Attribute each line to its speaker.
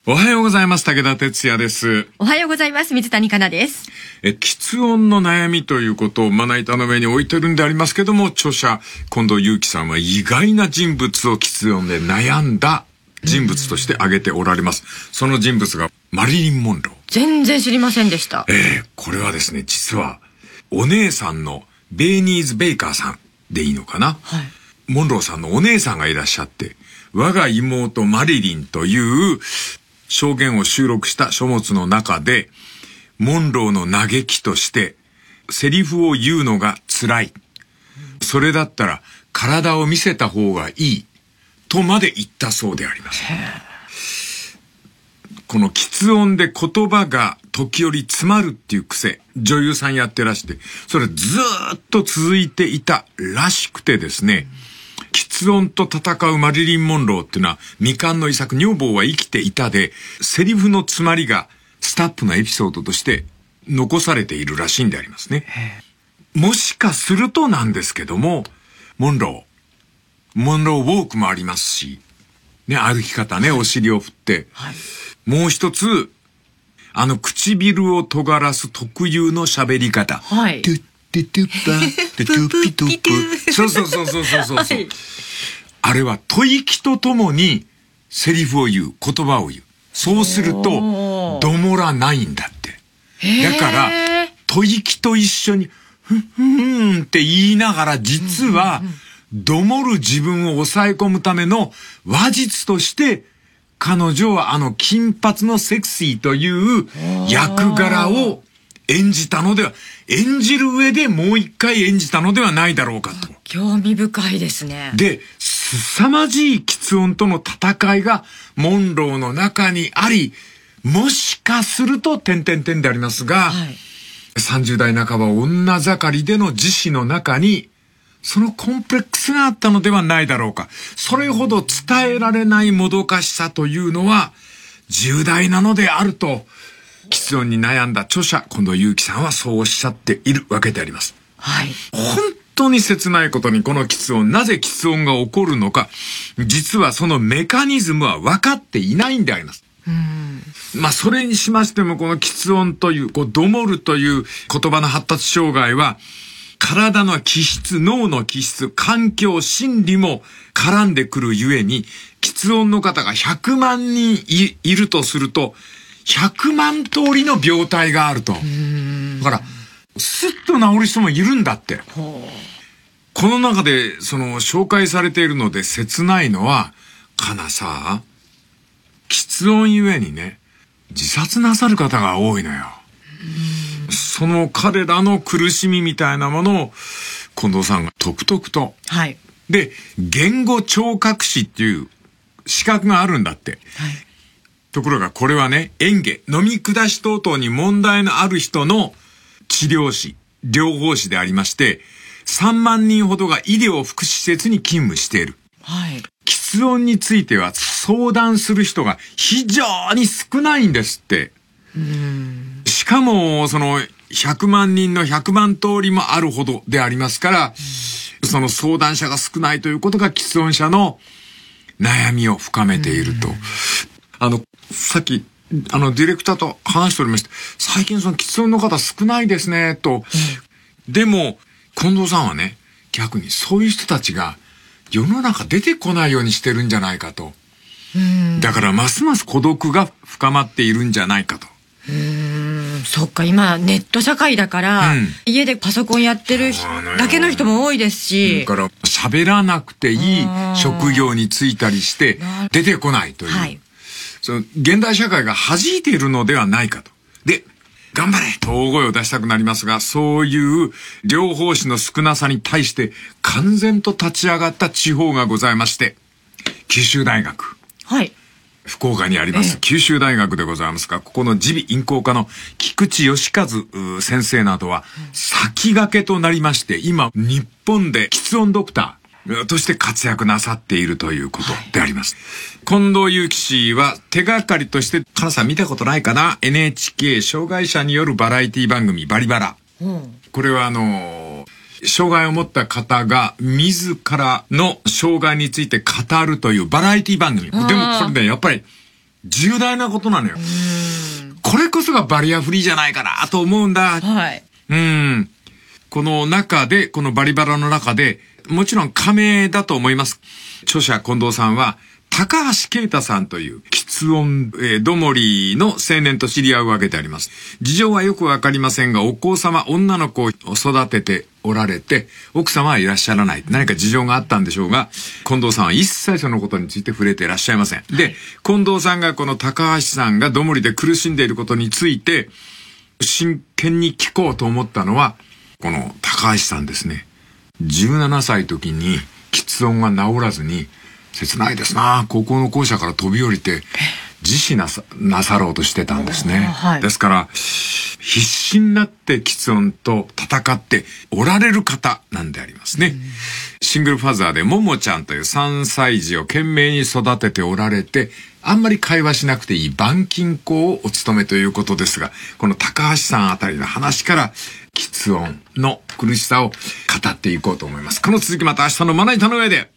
Speaker 1: おはようございます。武田哲也です。
Speaker 2: おはようございます。水谷香奈です。
Speaker 1: 喫音の悩みということをまな板の上に置いてるんでありますけども、著者近藤祐樹さんは意外な人物を喫音で悩んだ人物として挙げておられます。その人物がマリリン・モンロー。
Speaker 2: 全然知りませんでした。
Speaker 1: これはですね、実はお姉さんのベーニーズ・ベイカーさんでいいのかな、
Speaker 2: はい、
Speaker 1: モンローさんのお姉さんがいらっしゃって、我が妹マリリンという証言を収録した書物の中で、モンローの嘆きとして、セリフを言うのが辛い。それだったら体を見せた方がいい。とまで言ったそうであります。この喫音で言葉が時折詰まるっていう癖、女優さんやってらして、それずーっと続いていたらしくてですね、喫音と戦うマリリン・モンローっていうのは未完の遺作、女房は生きていたで、セリフの詰まりがスタッフのエピソードとして残されているらしいんでありますね。もしかするとなんですけども、モンローウォークもありますし、ね、歩き方ね、お尻を振って、はい、もう一つ、唇を尖らす特有の喋り方。
Speaker 2: はい。
Speaker 1: トゥッパトゥトゥピトゥプ。そう。はい、あれは吐息とともにセリフを言う、言葉を言う。そうするとどもらないんだって。だから吐息と一緒にふんって言いながら、実はどもる自分を抑え込むための話術として、彼女は金髪のセクシーという役柄を演じたのでは、演じる上でもう一回演じたのではないだろうかと。
Speaker 2: 興味深いですね。
Speaker 1: で、凄まじい喫音との戦いがモンローの中にあり、もしかすると点々でありますが、はい、30代半ば女盛りでの自死の中に、そのコンプレックスがあったのではないだろうか。それほど伝えられないもどかしさというのは重大なのであると、喫音に悩んだ著者近藤祐樹さんはそうおっしゃっているわけであります。
Speaker 2: はい。
Speaker 1: 本当に切ないことに、この喫音、なぜ喫音が起こるのか、実はそのメカニズムは分かっていないんであります。それにしましても、この喫音という、どもるという言葉の発達障害は、体の気質、脳の気質、環境、心理も絡んでくるゆえに、喫音の方が100万人 いるとすると、100万通りの病態があると。だから、スッと治る人もいるんだって。この中で、紹介されているので切ないのは、さ、喫音ゆえにね、自殺なさる方が多いのよ。その彼らの苦しみみたいなものを、近藤さんがとくとくと。
Speaker 2: はい。
Speaker 1: で、言語聴覚士っていう資格があるんだって。はい。ところがこれはね、嚥下、飲み下し等々に問題のある人の治療士、療法士でありまして、3万人ほどが医療福祉施設に勤務している。
Speaker 2: はい。
Speaker 1: 喫音については相談する人が非常に少ないんですって。しかも、100万人の100万通りもあるほどでありますから、その相談者が少ないということが喫音者の悩みを深めていると。さっき、ディレクターと話しておりました。最近喫音の方少ないですね、と。でも、近藤さんはね、逆にそういう人たちが世の中出てこないようにしてるんじゃないかと。だから、ますます孤独が深まっているんじゃないかと。
Speaker 2: そっか、今、ネット社会だから、家でパソコンやってるだけの人も多いですし。
Speaker 1: だから、喋らなくていい職業に就いたりして、出てこないという。はい。現代社会が弾いているのではないかと。で、頑張れと大声を出したくなりますが、そういう療法士の少なさに対して完全と立ち上がった地方がございまして、九州大学。
Speaker 2: はい。
Speaker 1: 福岡にあります九州大学でございますが、ここの耳鼻咽喉科の菊池義和先生などは先駆けとなりまして、今日本で喫音ドクターとして活躍なさっているということであります。近藤祐樹氏は手がかりとして、カナさん見たことないかな、 NHK 障害者によるバラエティ番組バリバラ。これは障害を持った方が自らの障害について語るというバラエティ番組。でもこれね、やっぱり重大なことなのよ。これこそがバリアフリーじゃないかなと思うんだ。
Speaker 2: はい。
Speaker 1: この中で、このバリバラの中で、もちろん仮名だと思います。著者近藤さんは、高橋啓太さんという喫音、どもりの青年と知り合うわけであります。事情はよくわかりませんが、お子様、女の子を育てておられて、奥様はいらっしゃらない。何か事情があったんでしょうが、近藤さんは一切そのことについて触れていらっしゃいません。で、近藤さんがこの高橋さんがどもりで苦しんでいることについて、真剣に聞こうと思ったのは、この高橋さんですね。17歳の時に、喫音が治らずに、切ないですな。高校の校舎から飛び降りて自死なさろうとしてたんですね。はい、ですから必死になって喫音と戦っておられる方なんでありますね。シングルファザーでももちゃんという3歳児を懸命に育てておられて、あんまり会話しなくていい板金工をお務めということですが、この高橋さんあたりの話から喫音の苦しさを語っていこうと思います。この続きまた明日のまな板の上で。